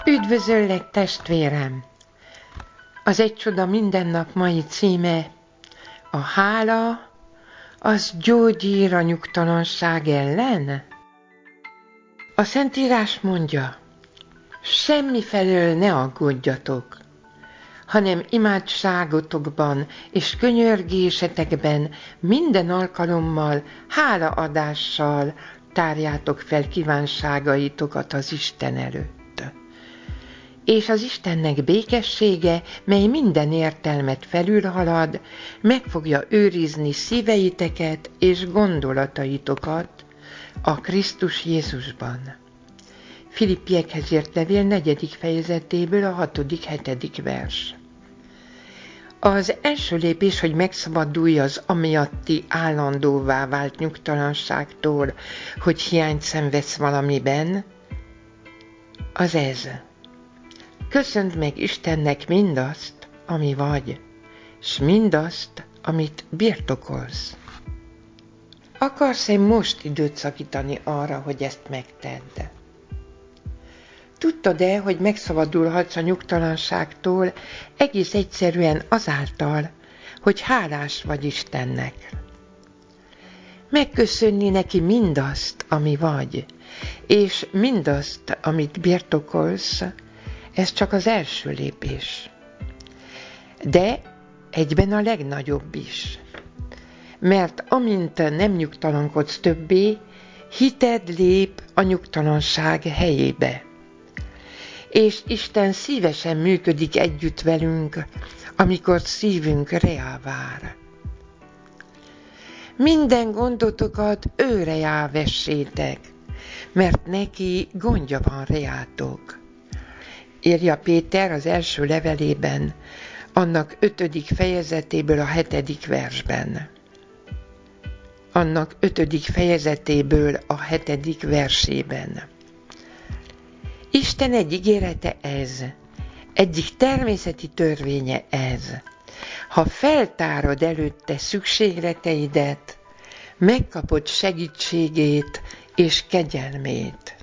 Üdvözöllek, testvérem! Az Egy csoda minden nap mai címe: a hála, az gyógyír a nyugtalanság ellen? A Szentírás mondja: semmifelől ne aggódjatok, hanem imádságotokban és könyörgésetekben minden alkalommal hálaadással tárjátok fel kívánságaitokat az Isten előtt. És az Istennek békessége, mely minden értelmet felülhalad, meg fogja őrizni szíveiteket és gondolataitokat a Krisztus Jézusban. Filippiekhez írt levél 4. fejezetéből a 6.-7. vers. Az első lépés, hogy megszabadulj az amiatti állandóvá vált nyugtalanságtól, hogy hiányt szenvedsz valamiben, az ez: köszönd meg Istennek mindazt, ami vagy, s mindazt, amit birtokolsz. Akarsz-e most időt szakítani arra, hogy ezt megtedd? Tudtad-e, hogy megszabadulhatsz a nyugtalanságtól egész egyszerűen azáltal, hogy hálás vagy Istennek? Megköszönni neki mindazt, ami vagy, és mindazt, amit birtokolsz, ez csak az első lépés. De egyben a legnagyobb is. Mert amint nem nyugtalankodsz többé, hited lép a nyugtalanság helyébe. És Isten szívesen működik együtt velünk, amikor szívünk reá vár. Minden gondotokat őre vessétek, mert neki gondja van reátok. Írja Péter az első levelében, annak 5. fejezetéből a 7. versben. Annak 5. fejezetéből a 7. versében. Isten egy ígérete ez, egyik természeti törvénye ez: ha feltárod előtte szükségleteidet, megkapod segítségét és kegyelmét.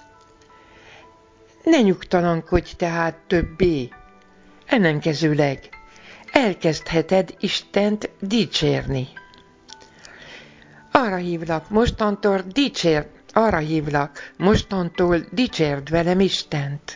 Ne nyugtalankodj tehát többé, ellenkezőleg elkezdheted Istent dicsérni. Arra hívlak mostantól dicsérd velem Istent.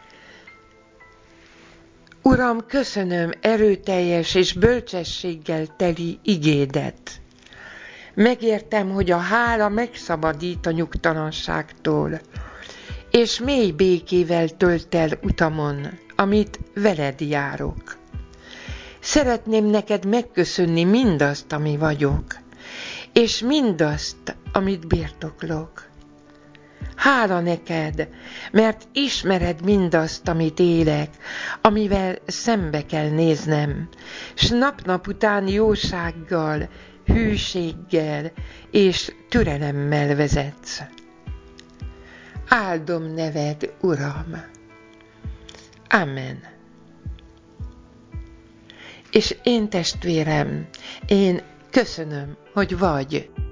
Uram, köszönöm erőteljes és bölcsességgel teli igédet. Megértem, hogy a hála megszabadít a nyugtalanságtól, és mély békével tölt el utamon, amit veled járok. Szeretném neked megköszönni mindazt, ami vagyok, és mindazt, amit birtoklok. Hála neked, mert ismered mindazt, amit élek, amivel szembe kell néznem, s nap-nap után jósággal, hűséggel és türelemmel vezetsz. Áldom neved, Uram! Amen. És én, testvérem, én köszönöm, hogy vagy.